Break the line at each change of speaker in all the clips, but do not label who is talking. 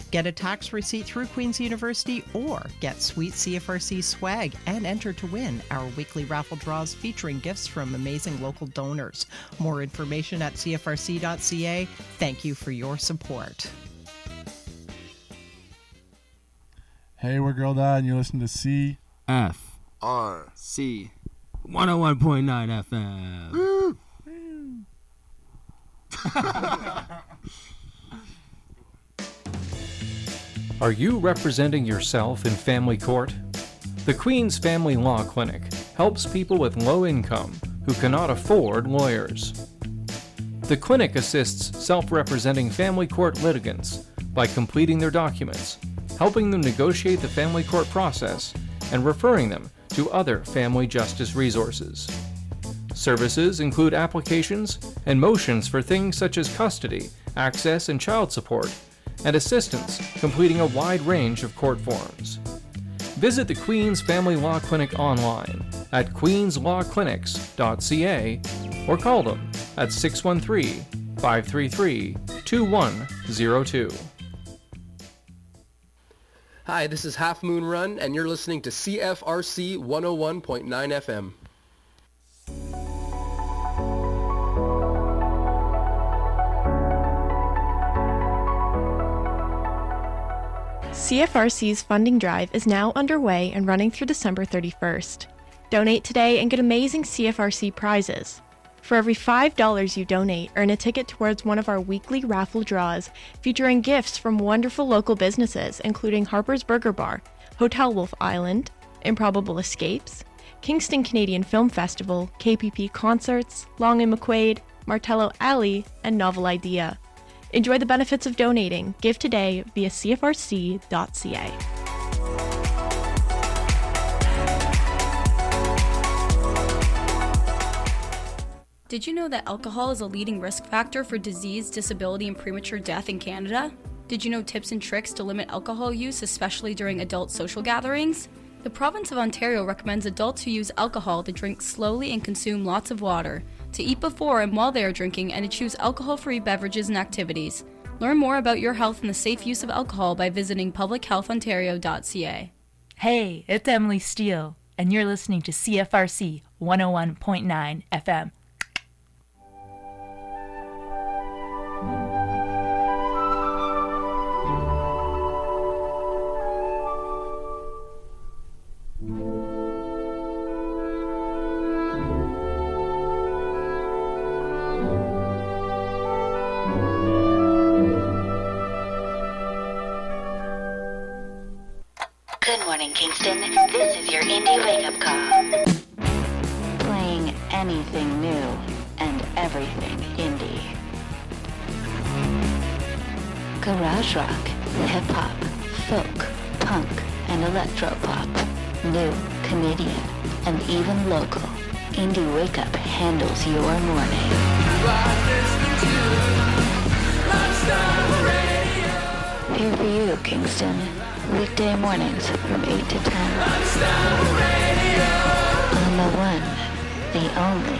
Get a tax receipt through Queen's University or get sweet CFRC swag and enter to win our weekly raffle draws featuring gifts from amazing local donors. More information at cfrc.ca. Thank you for your support.
Hey, we're Girl Dad, and you're listening to C
F
R
C 101.9 FM.
Are you representing yourself in family court? The Queen's Family Law Clinic helps people with low income who cannot afford lawyers. The clinic assists self-representing family court litigants by completing their documents, helping them negotiate the family court process, and referring them to other family justice resources. Services include applications and motions for things such as custody, access, and child support, and assistance completing a wide range of court forms. Visit the Queen's Family Law Clinic online at queenslawclinics.ca or call them at 613-533-2102.
Hi, this is Half Moon Run, and you're listening to CFRC 101.9 FM.
CFRC's funding drive is now underway and running through December 31st. Donate today and get amazing CFRC prizes. For every $5 you donate, earn a ticket towards one of our weekly raffle draws featuring gifts from wonderful local businesses including Harper's Burger Bar, Hotel Wolf Island, Improbable Escapes, Kingston Canadian Film Festival, KPP Concerts, Long & McQuaid, Martello Alley, and Novel Idea. Enjoy the benefits of donating. Give today via cfrc.ca.
Did you know that alcohol is a leading risk factor for disease, disability, and premature death in Canada? Did you know tips and tricks to limit alcohol use, especially during adult social gatherings? The province of Ontario recommends adults who use alcohol to drink slowly and consume lots of water, to eat before and while they are drinking, and to choose alcohol-free beverages and activities. Learn more about your health and the safe use of alcohol by visiting publichealthontario.ca.
Hey, it's Emily Steele, and you're listening to CFRC 101.9 FM.
Good morning, Kingston. This is your indie wake-up call. Playing anything new and everything indie. Garage rock, hip-hop, folk, punk, and electro-pop. New, Canadian, and even local. Indie Wake-Up handles your morning. Here for you, Kingston. Weekday mornings from 8 to 10. On the one, the only,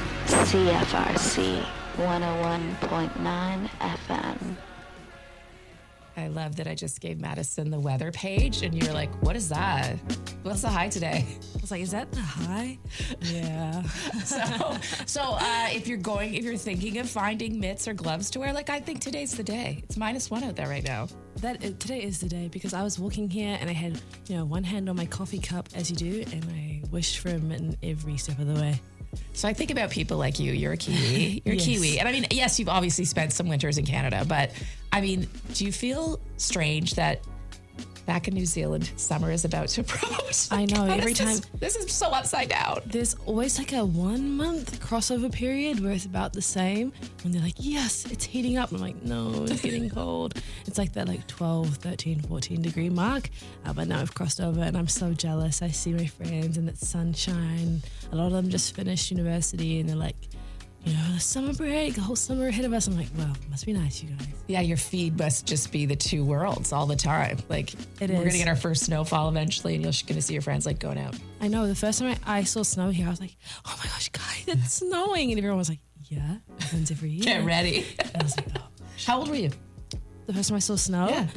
CFRC 101.9 FM.
I love that I just gave Madison the weather page, and you're like, what is that? What's the high today?
I was like, is that the high? Yeah.
So if you're thinking of finding mitts or gloves to wear, like, I think today's the day. It's -1 out there right now.
Today is the day, because I was walking here and I had, one hand on my coffee cup, as you do, and I wished for a mitten every step of the way.
So I think about people like you. You're a Kiwi. You're
Yes.
a Kiwi. And I mean, yes, you've obviously spent some winters in Canada, but I mean, do you feel strange that back in New Zealand, summer is about to approach?
I know, every time.
This is so upside down.
There's always like a 1 month crossover period where it's about the same. When they're like, yes, it's heating up. I'm like, no, it's getting cold. It's like that 12, 13, 14 degree mark. But now I've crossed over and I'm so jealous. I see my friends and it's sunshine. A lot of them just finished university and they're like, the summer break, the whole summer ahead of us. I'm like, well, must be nice, you guys.
Yeah, your feed must just be the two worlds all the time. Like,
It
we're
is.
going to get our first snowfall eventually, and you're going to see your friends, like, going out.
I know. The first time I saw snow here, I was like, oh my gosh, guys, it's snowing. And everyone was like, yeah, it happens every year.
Get ready.
And I was like, oh.
How old were you?
The first time I saw snow?
Yeah.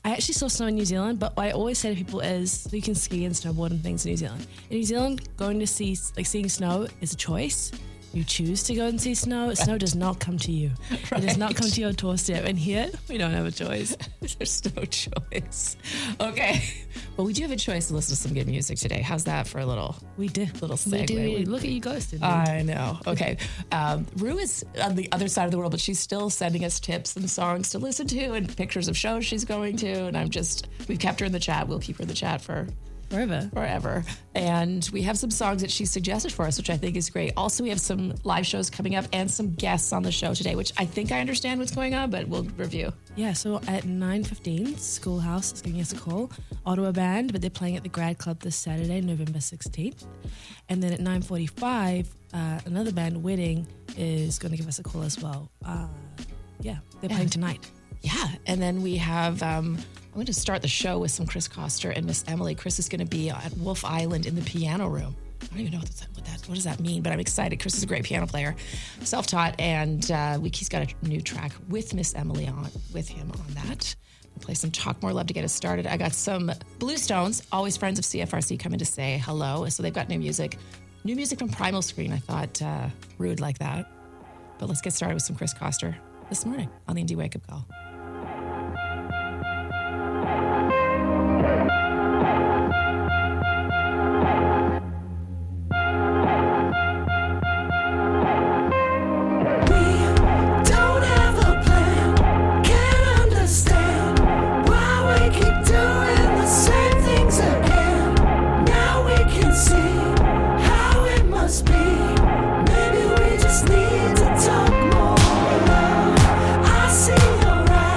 I actually saw snow in New Zealand, but what I always say to people is you can ski and snowboard and things in New Zealand. In New Zealand, going to see, seeing snow is a choice. You choose to go and see snow. Right. Snow does not come to you. Right. It does not come to your doorstep. And here, we don't have a choice.
There's no choice. Okay. Well, we do have a choice to listen to some good music today. How's that for a little?
We do.
Little segue.
We do. Look at you ghosted.
I know. Okay. Rue is on the other side of the world, but she's still sending us tips and songs to listen to and pictures of shows she's going to. And we've kept her in the chat. We'll keep her in the chat for forever. And we have some songs that she suggested for us, which I think is great. Also, we have some live shows coming up and some guests on the show today, which I think I understand what's going on, but we'll review.
Yeah, so at 9:15, Schoolhouse is giving us a call. Ottawa band, but they're playing at the Grad Club this Saturday, November 16th. And then at 9:45, another band, Wedding, is going to give us a call as well. They're playing tonight.
Yeah, and then we have... I'm going to start the show with some Chris Koster and Miss Emily. Chris is going to be at Wolf Island in the piano room. I don't even know what does that mean, but I'm excited. Chris is a great piano player, self-taught, and he's got a new track with Miss Emily with him on that. We'll play some Talk More Love to get us started. I got some Bluestones, always friends of CFRC, coming to say hello. So they've got new music from Primal Screen. I thought Rue would like that. But let's get started with some Chris Koster this morning on the Indie Wake Up Call.
Maybe we just need to talk more love. I see your eyes.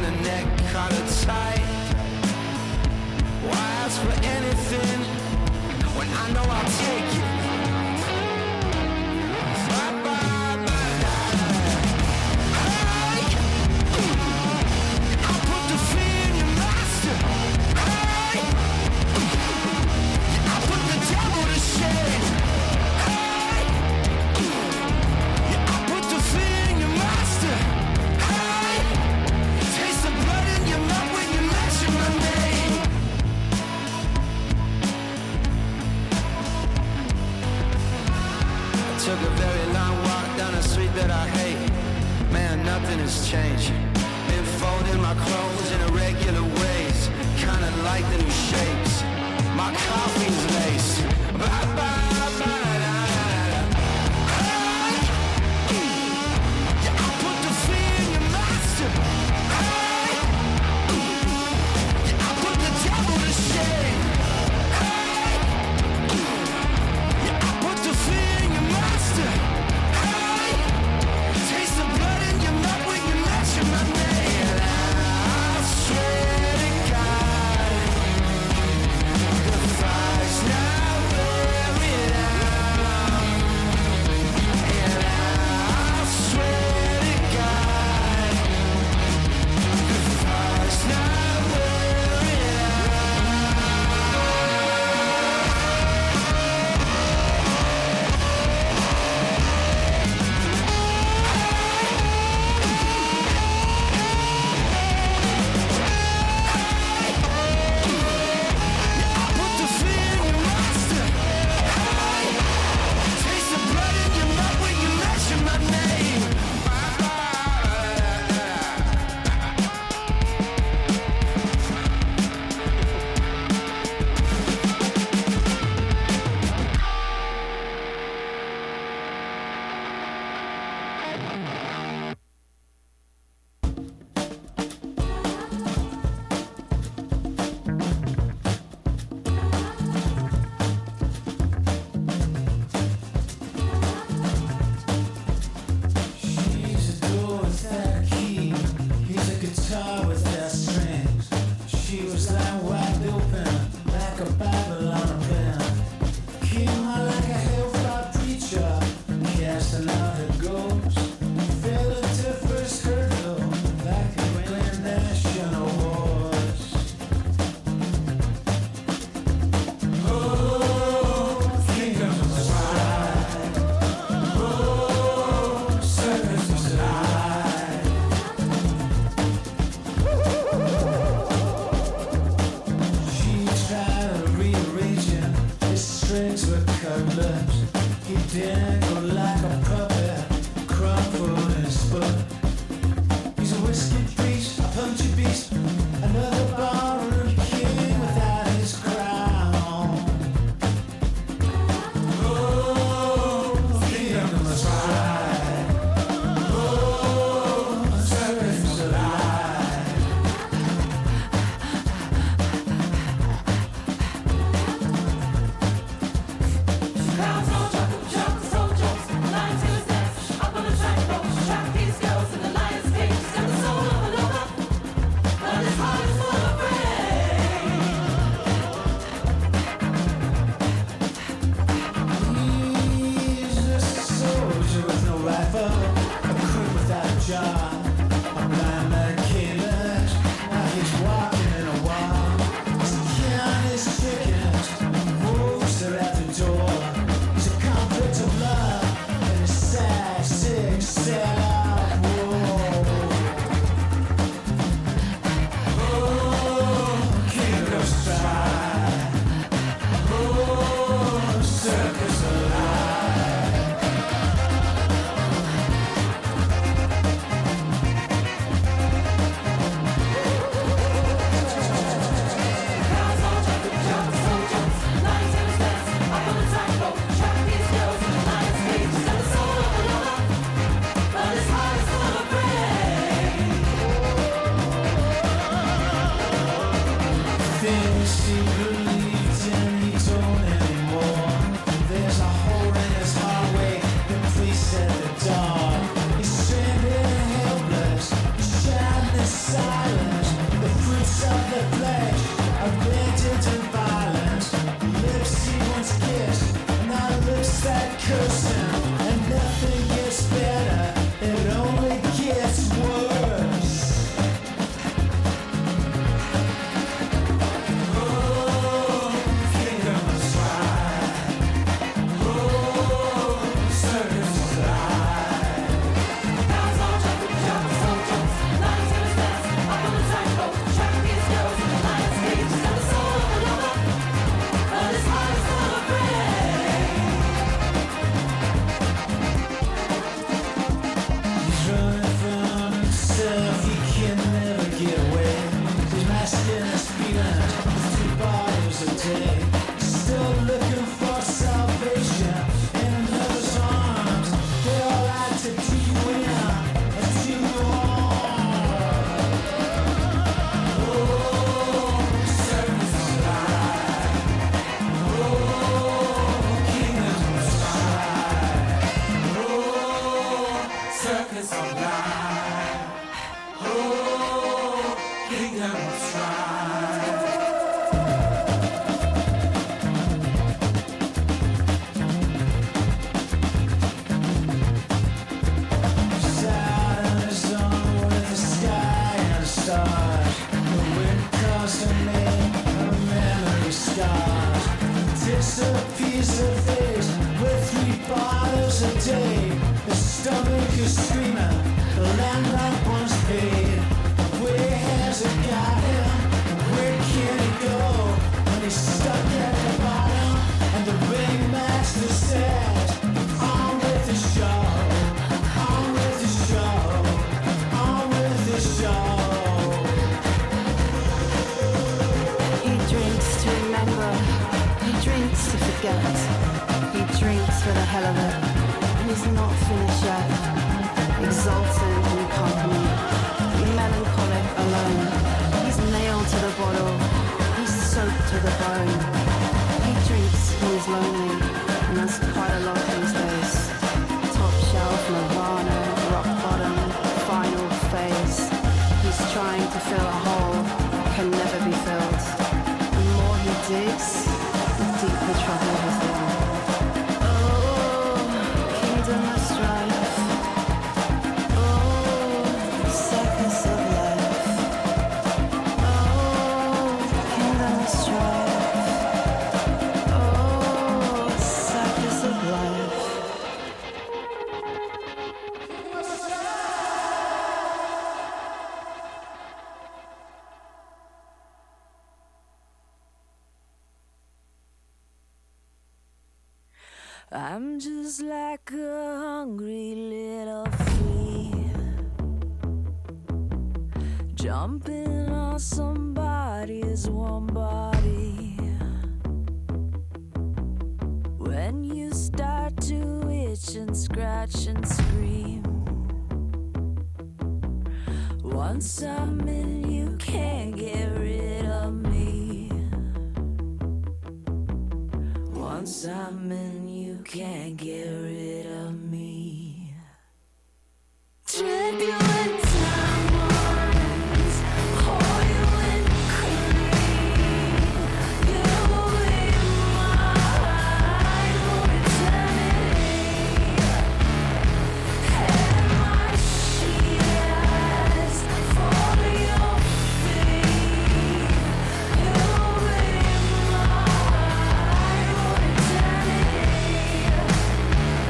the neck collar tight. Why ask for anything when I know I'll take it? Bye bye bye. Hey, I put the fear in your master. Hey, I put the devil to shame. Hey, I put the fear in your master. Hey, taste the blood in your mouth when you mention my name. Took a very long walk down a street that I hate. Man, nothing has changed. Been folding my clothes in irregular ways, kinda like the new shapes. My coffee's laced. Bye bye bye. Hey, yeah, I put the fear in your master. Hey, yeah, I put the devil to shame. Hey, yeah, I put the fear in your master. Hey, taste the blood in your mouth when you mention my name. I swear to God, the fire's not wearing out. And I swear to God, the fire's not wearing put the fear in your master. Hey, taste the blood in your mouth when you mention my name. She's a door without a key. He's a guitar without strings. She was lying wide open, like a Bible on a pen. Came out like a hellfire preacher, casting out her ghost. Fell into first hurdle, like a Grand National Wars. Oh, kingdoms of pride. Oh, serpents of light. She tried to rearrange him. His strings were cut lips. He dangled like a puppet, crumpled in his foot. He's a whiskey priest, a punchy beast, another barroom king without his crown. Oh, kingdom must ride. Oh, serpents alive. Jump, jump, jump, hours a day. The stomach is screaming, the landlord wants paid. Where has it got him? Where can he go? When he's stuck at the bottom, and the ringmaster says, on with the show, on with the show, on with the show.
He drinks to remember, he drinks to forget, he drinks for the hell of it, and he's not finished yet. Exultant in company, melancholic alone, he's nailed to the bottle, he's soaked to the bone. He drinks when he's lonely, and that's quite a lot these days. Top shelf, Nirvana, rock bottom, final phase. He's trying to fill a hole, can never be filled. The more he digs, the deeper trouble he's in. Oh, kingdom of strife. Oh, circus of life. Oh, kingdom of strife. Oh, circus of life.
I'm just like a hungry little flea, jumping on somebody's warm body. When you start to itch and scratch and scream, once I'm in, you can't get rid of me. Once I'm in, you can't get rid of me. Trip you in diamonds, pour you in cream. You'll be mine for eternity. And my sheets for your feet. You'll be mine for eternity.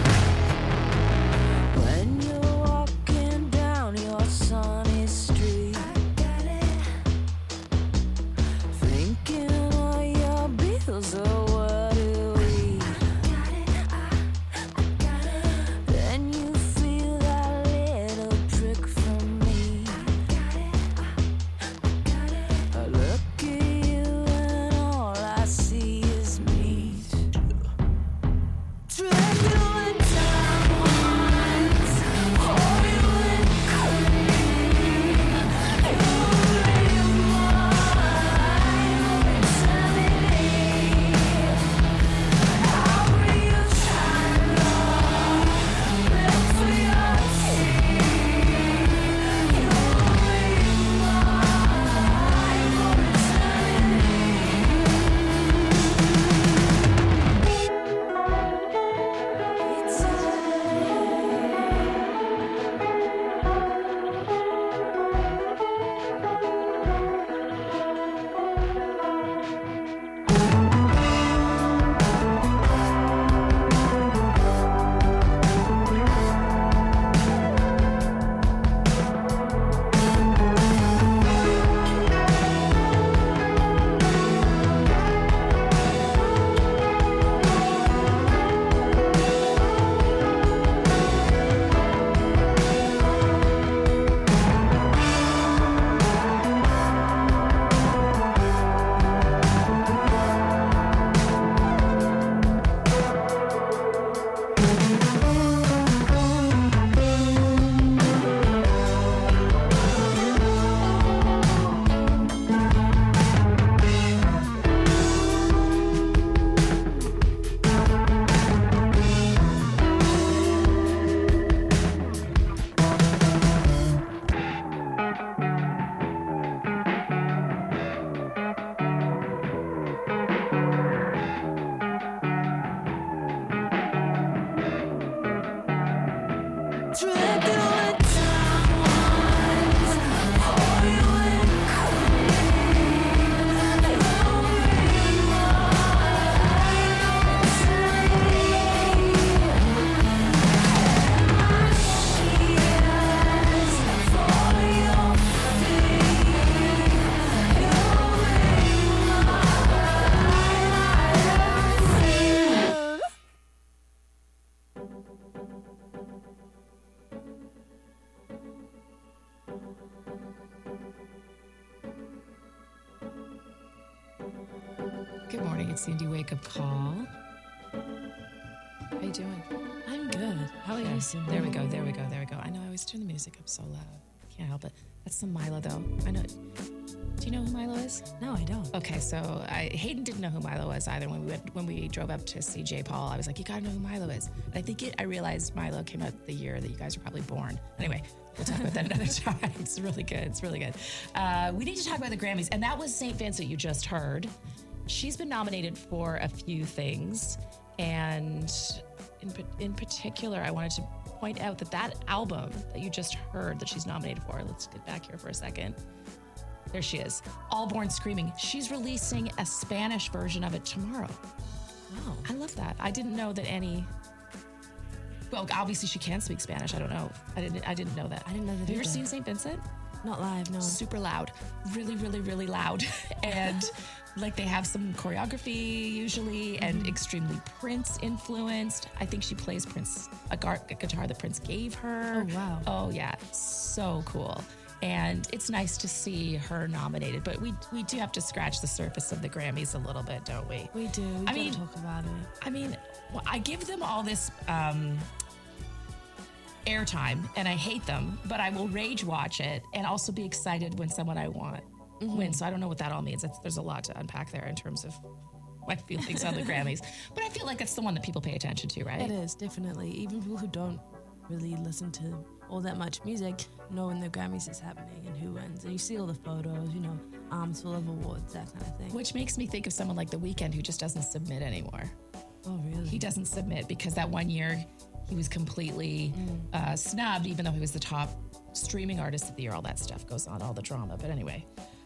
It's the Indie Wake Up Call. How you doing?
I'm good. How are you, Cindy?
There we go. I know I always turn the music up so loud. Can't help it. That's some Milo, though. I know. Do you know who Milo is?
No, I don't.
Okay, so Hayden didn't know who Milo was either. When we drove up to see J. Paul, I was like, you gotta know who Milo is. And I realized Milo came out the year that you guys were probably born. Anyway, we'll talk about that another time. It's really good. We need to talk about the Grammys, and that was St. Vincent you just heard. She's been nominated for a few things, and in particular, I wanted to point out that album that you just heard that she's nominated for. Let's get back here for a second. There she is. All Born Screaming. She's releasing a Spanish version of it tomorrow.
Wow.
I love that. I didn't know that any... Well, obviously she can speak Spanish. I don't know. I didn't know that.
I didn't know that
Have you ever
either.
seen St. Vincent?
Not live, no.
Super loud. Really, really, really loud. And like they have some choreography usually and extremely Prince influenced. I think she plays Prince, a guitar that Prince gave her.
Oh, wow.
Oh, yeah. So cool. And it's nice to see her nominated, but we do have to scratch the surface of the Grammys a little bit, don't we?
We do. We gotta talk about it.
I mean, well, I give them all this airtime, and I hate them, but I will rage watch it and also be excited when someone I want wins. So I don't know what that all means. There's a lot to unpack there in terms of my feelings on the Grammys. But I feel like it's the one that people pay attention to, right?
It is, definitely. Even people who don't really listen to all that much music know when the Grammys is happening and who wins. And you see all the photos, arms full of awards, that kind of thing.
Which makes me think of someone like The Weeknd who just doesn't submit anymore.
Oh, really?
He doesn't submit because that one year he was completely snubbed, even though he was the top streaming artist of the year. All that stuff goes on, all the drama. But anyway,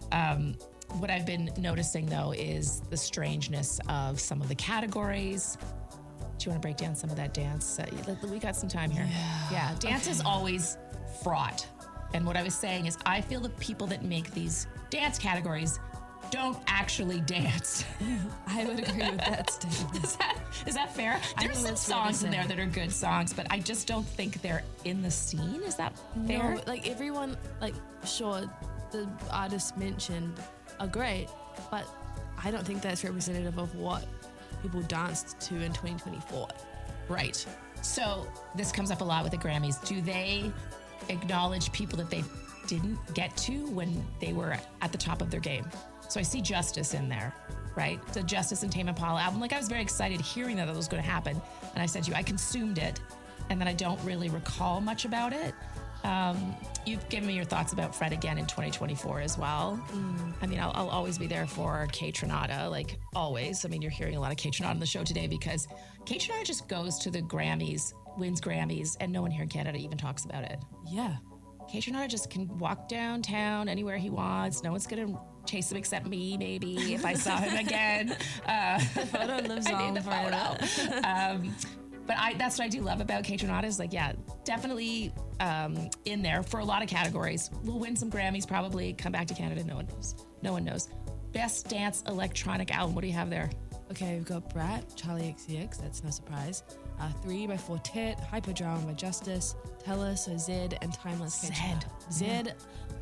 what I've been noticing, though, is the strangeness of some of the categories. Do you want to break down some of that dance? We got some time here. Yeah. Dance is always fraught. And what I was saying is I feel the people that make these dance categories don't actually dance.
I would agree with that statement.
Is that fair? There's some songs in there that are good songs, but I just don't think they're in the scene. Is that fair?
No, like everyone, sure, the artists mentioned are great, but I don't think that's representative of what people danced to in 2024.
Right. So this comes up a lot with the Grammys. Do they acknowledge people that they didn't get to when they were at the top of their game? So I see Justice in there, right? The Justice and Tame Impala album. I was very excited hearing that was going to happen. And I said to you, I consumed it, and then I don't really recall much about it. You've given me your thoughts about Fred again in 2024 as well. I mean, I'll always be there for Kate Renata, like always. I mean, you're hearing a lot of Kate Renata on the show today because Kate Renata just goes to the Grammys, wins Grammys, and no one here in Canada even talks about it.
Yeah.
Kate Renata just can walk downtown anywhere he wants. No one's going to chase him except me, maybe, if I saw him again.
The photo lives on.
I need the photo. But that's what I do love about Kate Renata is definitely in there for a lot of categories. We'll win some Grammys probably, come back to Canada, no one knows. No one knows. Best Dance Electronic Album, what do you have there?
Okay, we've got Brat, Charlie XCX, that's no surprise. 3 by Fortet, Hyperdrome by Justice, Teller, so Zed, and Timeless. Zed.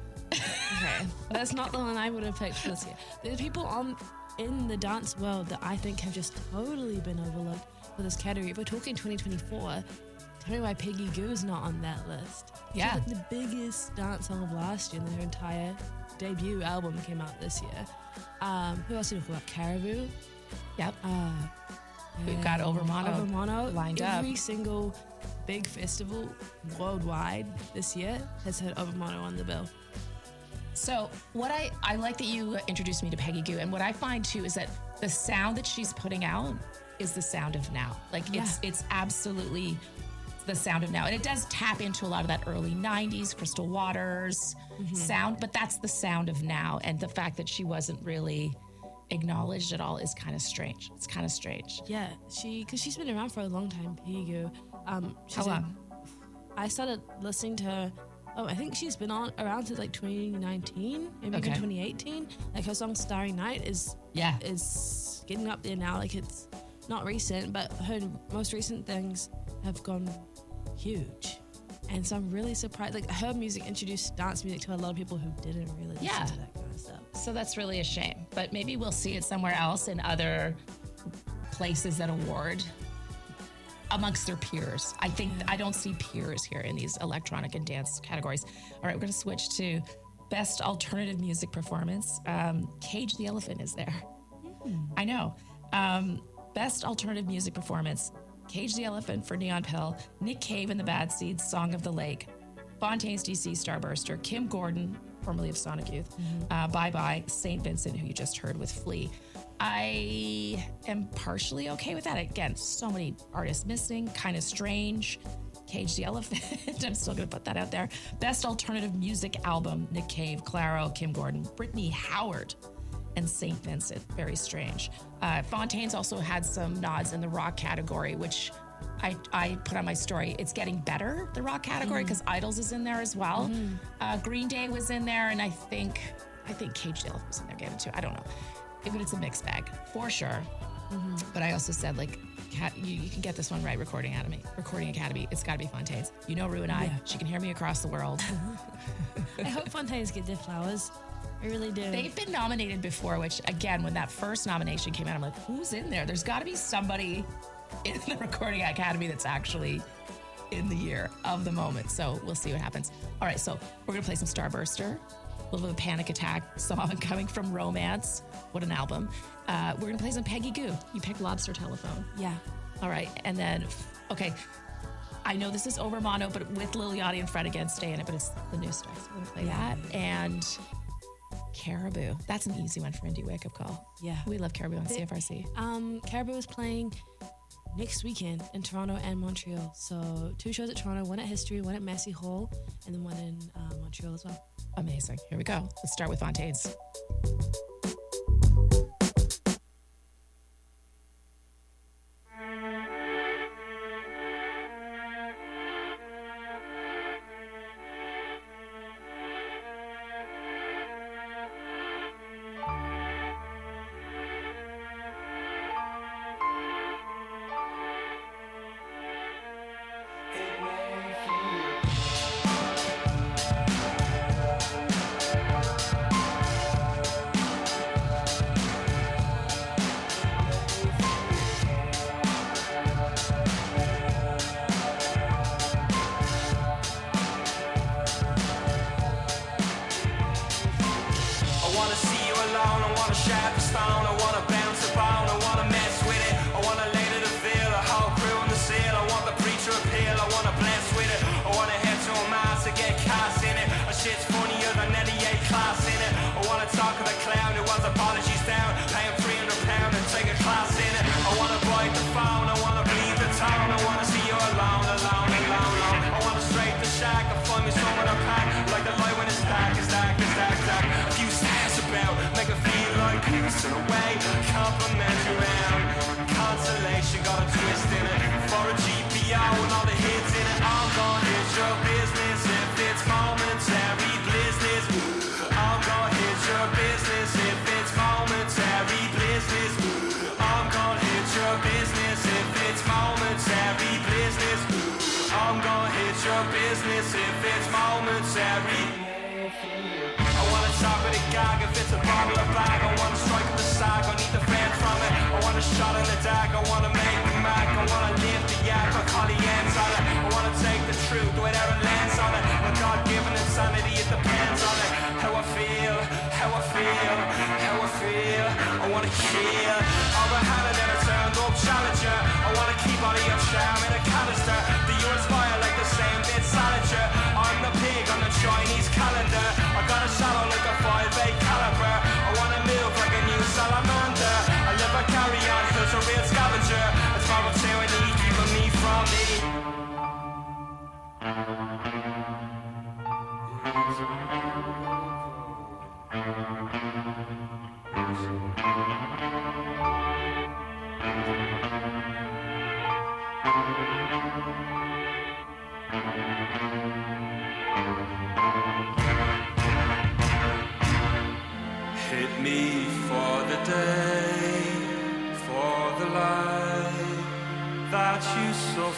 Okay, that's not the one I would have picked for this year. There's people in the dance world that I think have just totally been overlooked for this category. If we're talking 2024, tell me why Peggy Goo's not on that list.
Yeah.
She's the biggest dance song of last year, and her entire debut album came out this year. Who else did we talk about? Caribou.
Yep. We've got Overmono lined up.
Every single big festival worldwide this year has had Overmono on the bill.
So what I like that you introduced me to Peggy Gou, and what I find too is that the sound that she's putting out is the sound of now. It's absolutely the sound of now. And it does tap into a lot of that early 90s Crystal Waters sound, but that's the sound of now. And the fact that she wasn't really acknowledged at all is kind of strange. It's kind of strange.
Yeah, because she's been around for a long time, Peggy Gou.
How long?
I started listening to her. I think she's been around since 2019, maybe even 2018. Her song Starry Night is getting up there now. It's not recent, but her most recent things have gone huge. And so I'm really surprised. Her music introduced dance music to a lot of people who didn't really listen to that kind of stuff.
So that's really a shame. But maybe we'll see it somewhere else in other places that award amongst their peers. I think I don't see peers here in these electronic and dance categories. All right, we're going to switch to Best Alternative Music Performance. Cage the Elephant is there. I know. Best Alternative Music Performance. Cage the Elephant for Neon Pill, Nick Cave and the Bad Seeds, Song of the Lake, Fontaines DC, Starburster, Kim Gordon, formerly of Sonic Youth, Bye Bye, St. Vincent, who you just heard with Flea. I am partially okay with that. Again, so many artists missing, kind of strange. Cage the Elephant, I'm still going to put that out there. Best Alternative Music Album, Nick Cave, Claro, Kim Gordon, Brittany Howard, and St. Vincent. Very strange. Fontaines also had some nods in the rock category, which I put on my story. It's getting better, the rock category, because Idols is in there as well. Green Day was in there, and I think Cage the Elephant was in there, gave it to. I don't know. But it's a mixed bag, for sure. But I also said, like, you can get this one right, Recording Academy. It's got to be Fontaines. You know Rue and I. She can hear me across the world.
I hope Fontaines get their flowers. I really do.
They've been nominated before, which, again, when that first nomination came out, I'm like, who's in there? There's got to be somebody in the Recording Academy that's actually in the year of the moment. So we'll see what happens. All right, so we're going to play some Starburster, a little bit of a Panic Attack song coming from Romance. What an album. We're going to play some Peggy Goo. You picked Lobster Telephone.
Yeah.
All right, and then, okay, I know this is over mono, but with Lil Yachty and Fred again, stay in it, but it's the new stuff. So we're going to play that. And Caribou. That's an easy one for Indie Wake Up Call.
Yeah.
We love Caribou on CFRC.
Caribou is playing next weekend in Toronto and Montreal. So 2 shows at Toronto, 1 at History, 1 at Massey Hall, and then 1 in Montreal as well.
Amazing. Here we go. Let's start with Fontaines.
Hit me for the day, for the light that you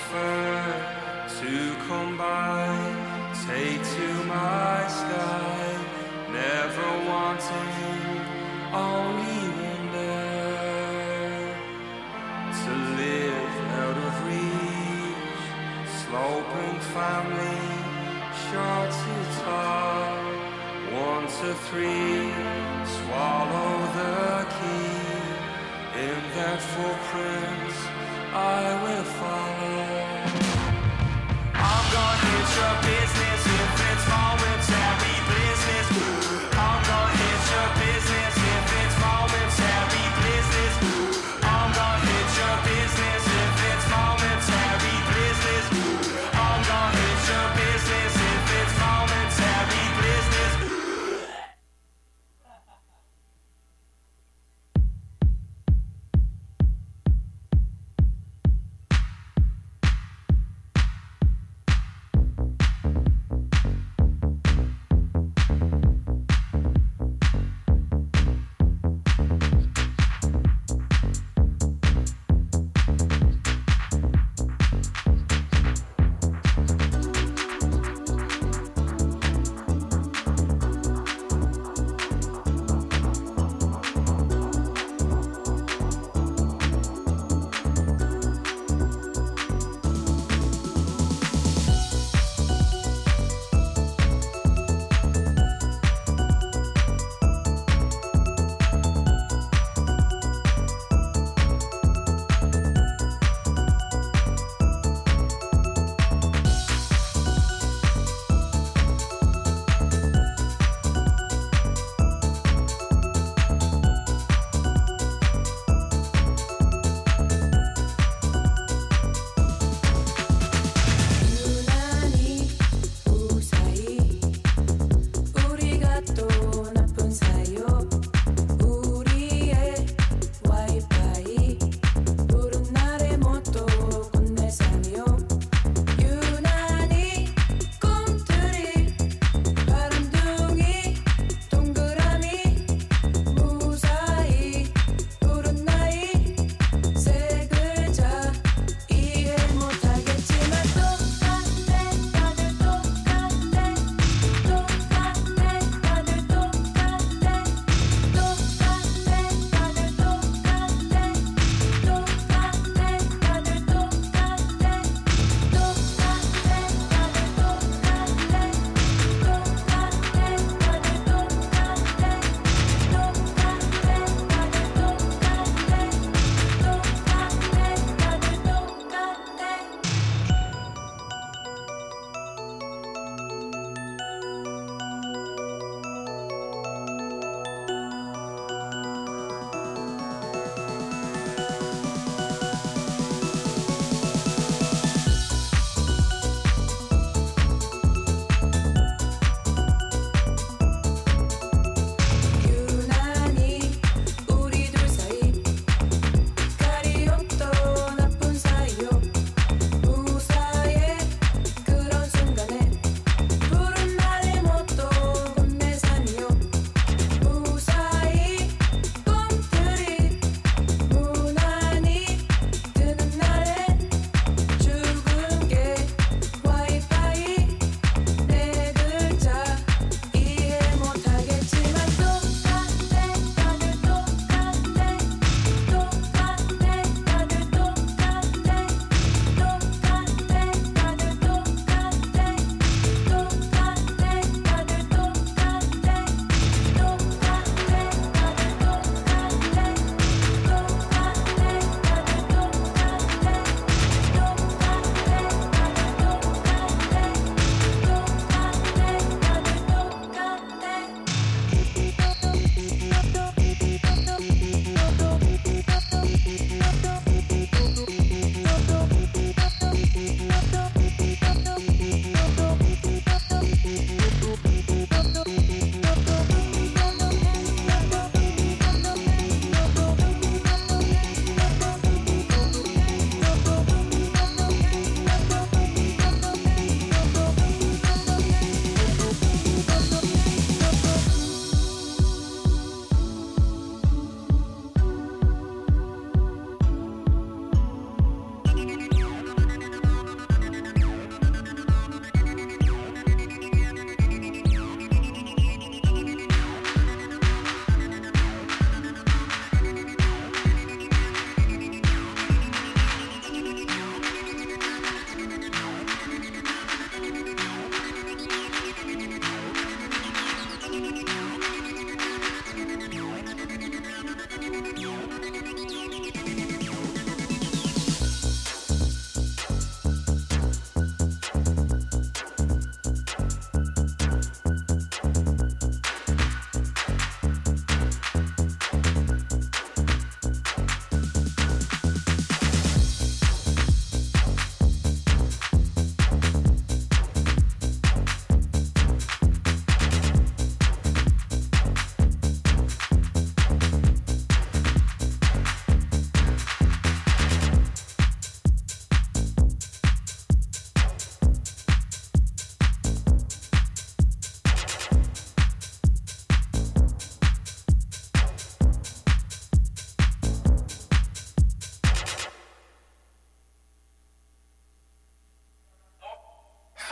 suffer to come by. Take to my sky, never wanting, only wonder. sloping family, short to tall. 1 to 3, swallow the key. In their footprints, I will follow. I'm gonna hit your business if it's momentary business. I'm gonna hit your business if it's momentary business. I'm gonna hit your business if it's momentary business. I'm gonna hit your business if it's momentary business.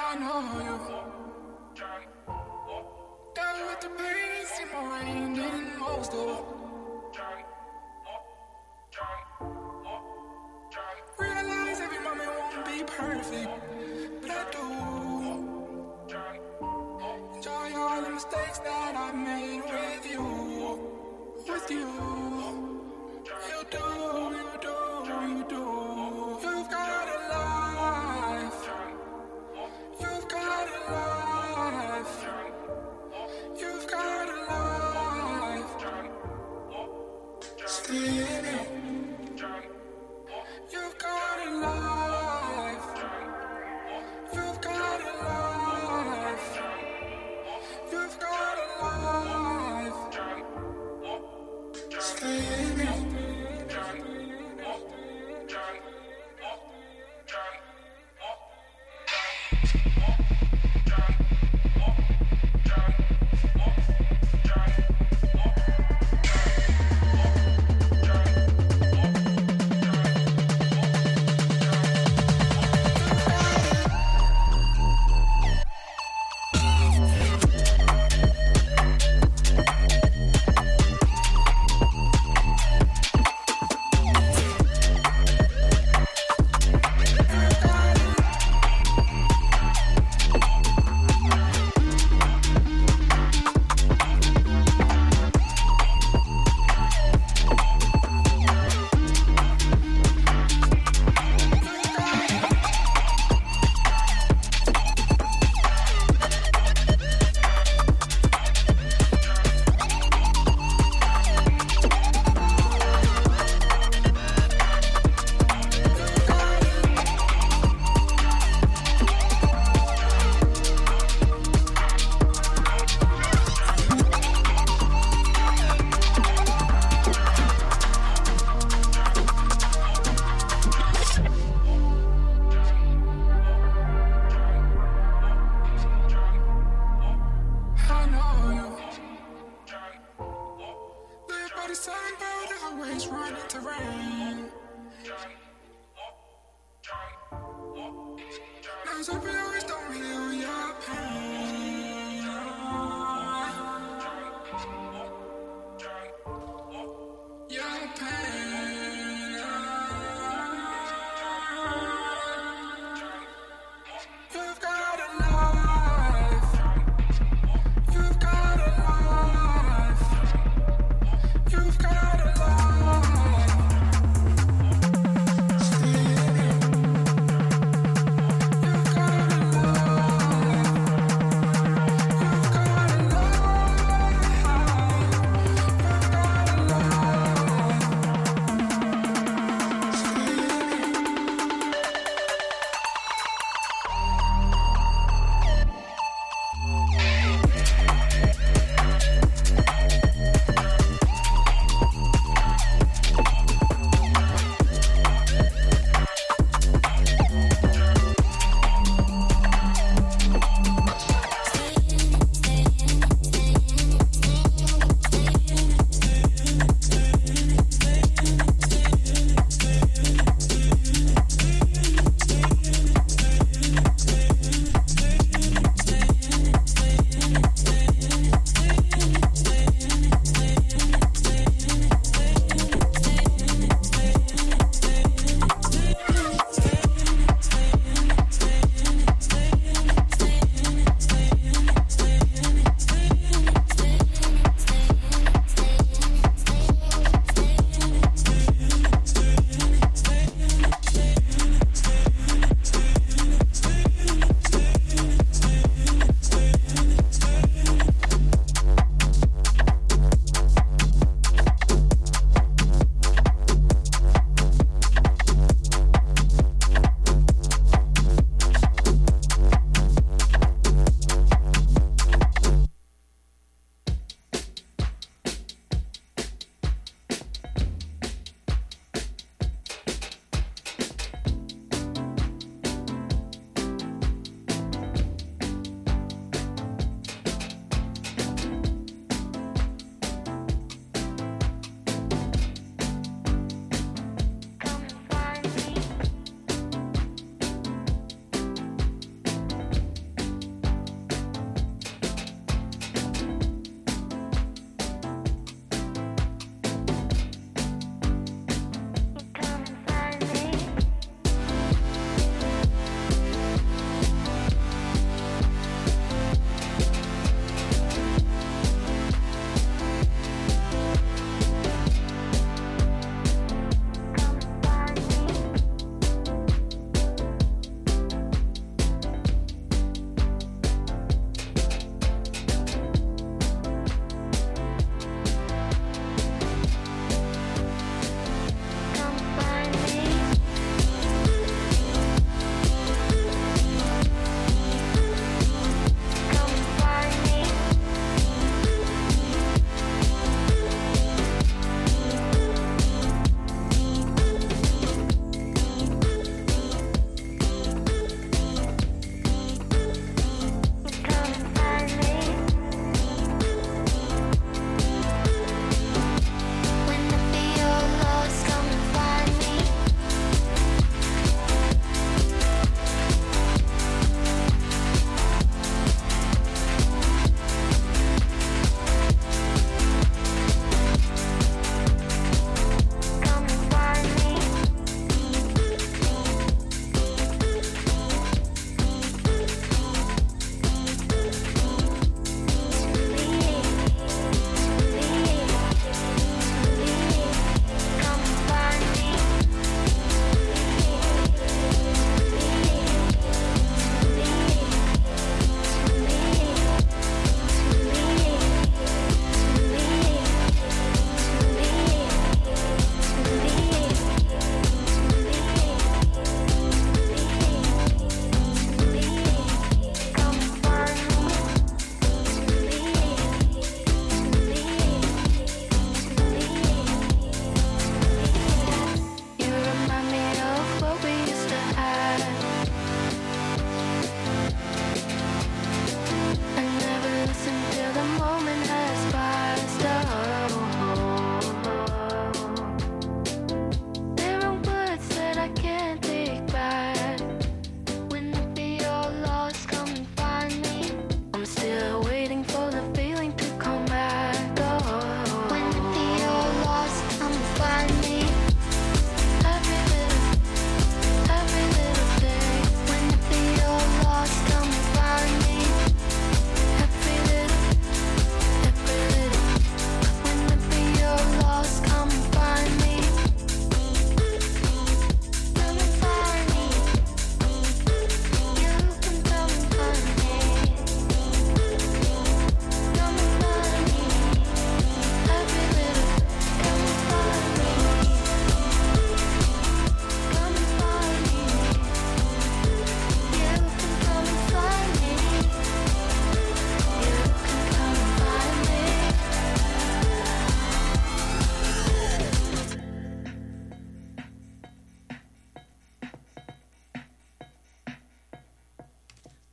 I know you. Dealt with the pain, see more rain than most of. Realize every moment won't be perfect, but I do. Enjoy all the mistakes that I've made with you. With you. You do, you do, you do. You've got a life. You've got a life. You've got a life. Stay in it. You've got a life. You've got a life. You've got a life. Stay in it. You've got a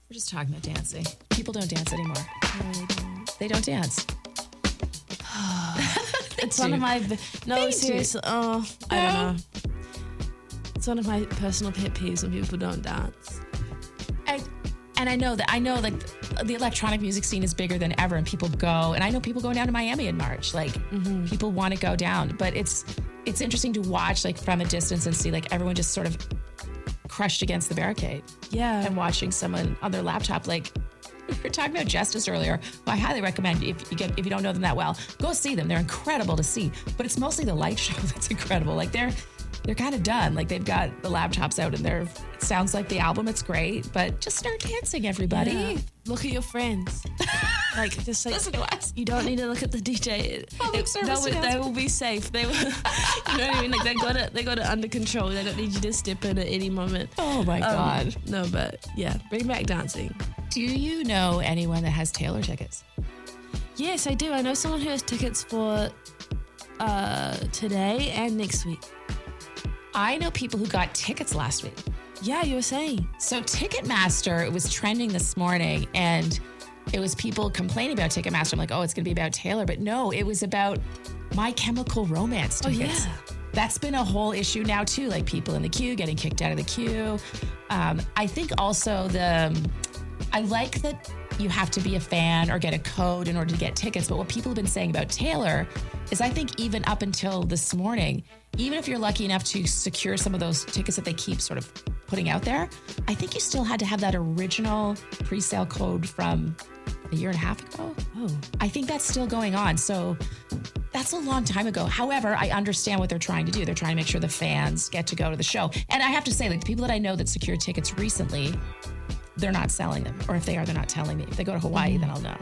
We're just talking about dancing. People don't dance anymore. They don't dance.
It's one of my seriously. I don't know. It's one of my personal pet peeves when people don't dance.
And I know the electronic music scene is bigger than ever, and people go. And I know people going down to Miami in March. Like people want to go down, but it's interesting to watch like from a distance and see like everyone just sort of crushed against the barricade.
Yeah,
and watching someone on their laptop like. We were talking about Justice earlier, who I highly recommend if you don't know them that well, go see them. They're incredible to see. But it's mostly the light show that's incredible. Like they're kind of done. Like they've got the laptops out and it sounds like the album. It's great, but just start dancing, everybody.
Yeah. Look at your friends. Like just like
listen to us.
You don't need to look at the DJ. They will be safe. They will. You know what I mean? Like they got it under control. They don't need you to step in at any moment.
Oh my God.
No, but yeah, bring back dancing.
Do you know anyone that has Taylor tickets?
Yes, I do. I know someone who has tickets for today and next week.
I know people who got tickets last week.
Yeah, you were saying.
So Ticketmaster, it was trending this morning, and it was people complaining about Ticketmaster. I'm like, oh, it's going to be about Taylor. But no, it was about My Chemical Romance tickets.
Oh, yeah.
That's been a whole issue now, too. Like people in the queue getting kicked out of the queue. I think also I like that you have to be a fan or get a code in order to get tickets. But what people have been saying about Taylor is I think even up until this morning, even if you're lucky enough to secure some of those tickets that they keep sort of putting out there, I think you still had to have that original pre-sale code from a year and a half ago.
Oh.
I think that's still going on. So that's a long time ago. However, I understand what they're trying to do. They're trying to make sure the fans get to go to the show. And I have to say, like the people that I know that secured tickets recently, they're not selling them. Or if they are, they're not telling me. If they go to Hawaii, then I'll know.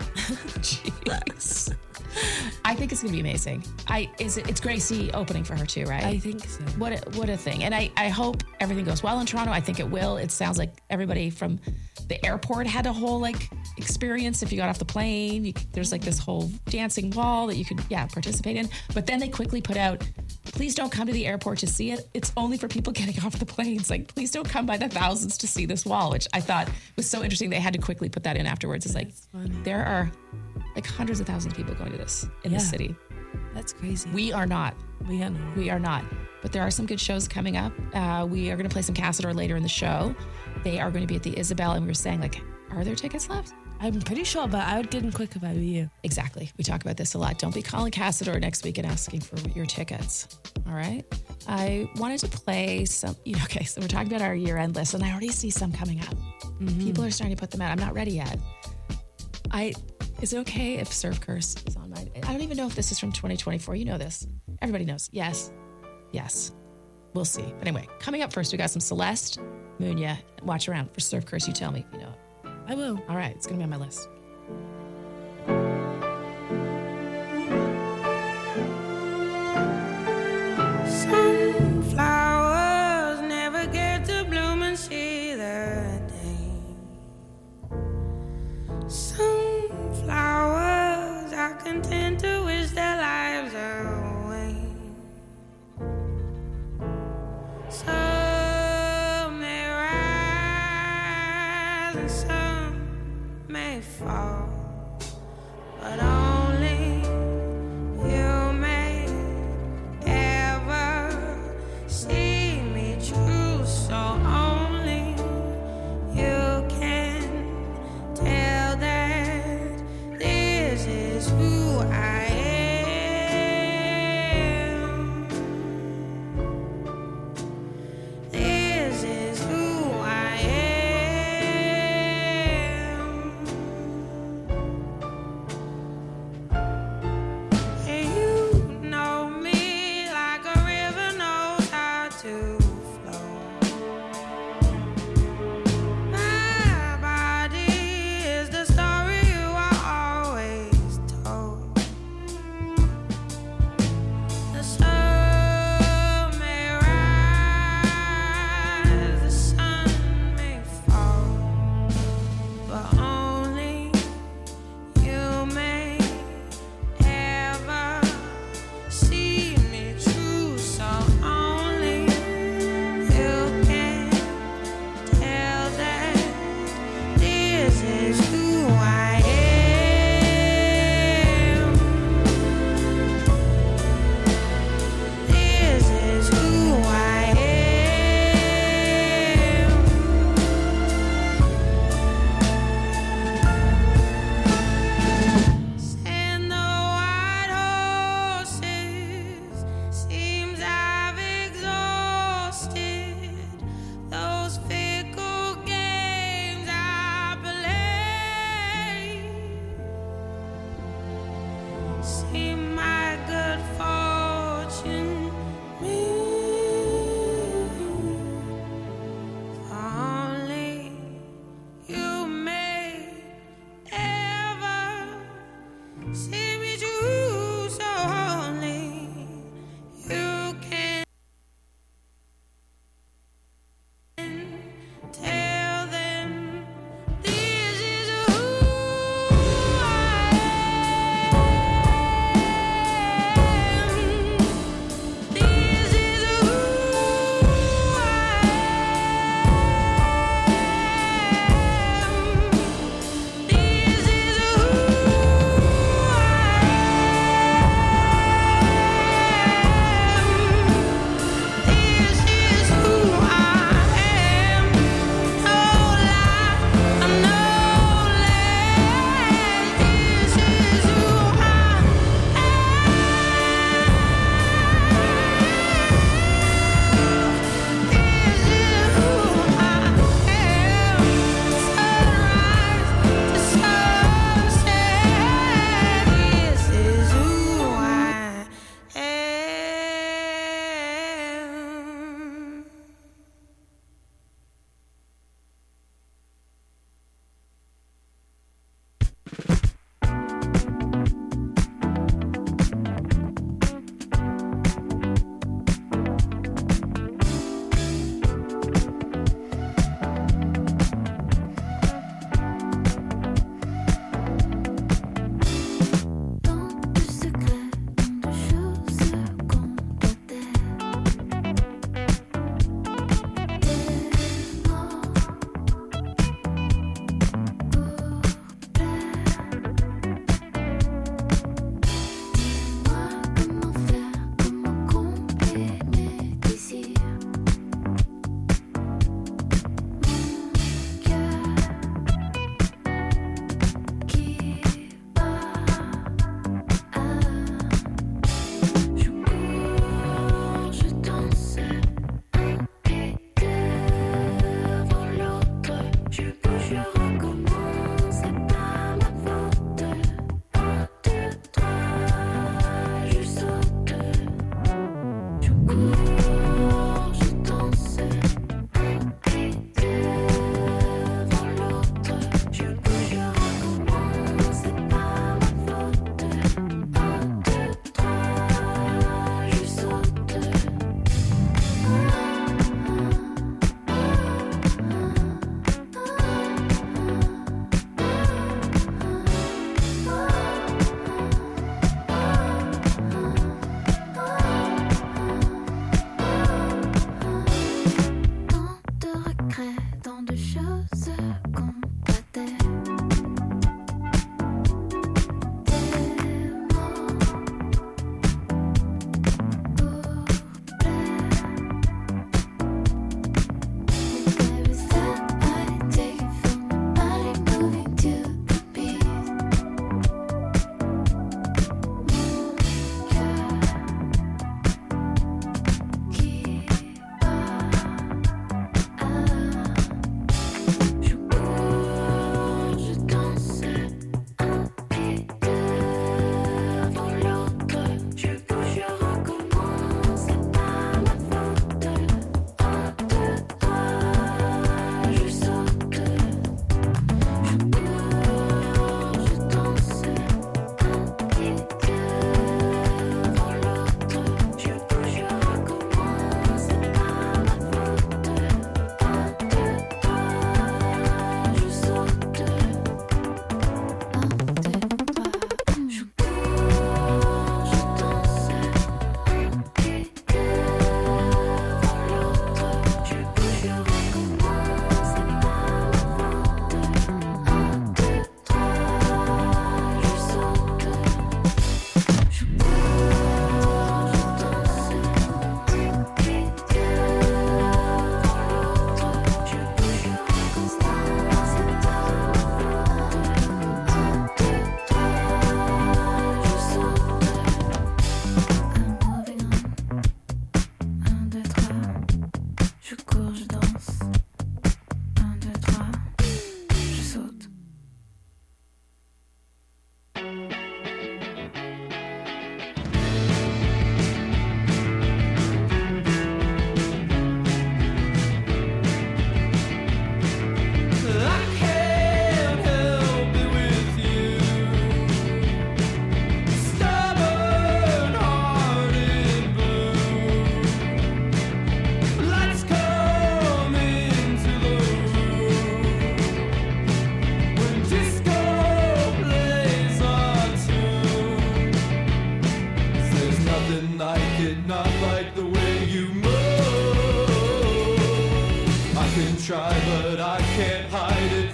Jeez. I think it's going to be amazing. It's Gracie opening for her too, right?
I think so.
What a thing. And I hope everything goes well in Toronto. I think it will. It sounds like everybody from the airport had a whole like experience. If you got off the plane, there's like this whole dancing wall that you could participate in. But then they quickly put out, please don't come to the airport to see it. It's only for people getting off the planes. Like, please don't come by the thousands to see this wall, which I thought was so interesting. They had to quickly put that in afterwards. It's like, there are like hundreds of thousands of people going to this in the city.
That's crazy.
We are not.
We are not.
We are not. But there are some good shows coming up. We are going to play some Cassador later in the show. They are going to be at the Isabel, and we were saying, like, are there tickets left?
I'm pretty sure, but I would get in quick if I were you.
Exactly. We talk about this a lot. Don't be calling Cassador next week and asking for your tickets. All right? I wanted to play some, okay, so we're talking about our year-end list, and I already see some coming up. Mm-hmm. People are starting to put them out. I'm not ready yet. Is it okay if Surf Curse is on mine? I don't even know if this is from 2024. You know this. Everybody knows. Yes. We'll see. But anyway, coming up first, we got some Celeste, Munya. Watch around for Surf Curse. You tell me if you know it.
I will.
All right. It's going to be on my list.
Sunflowers never get to bloom and see the day. Sunflowers are content to wish their lives away. Some may rise and some may fall, but only you may ever see me true. So only you can tell that this is who I am. This is who I am.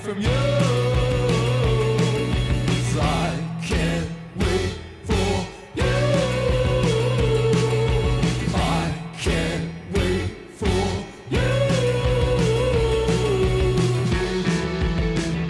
from you.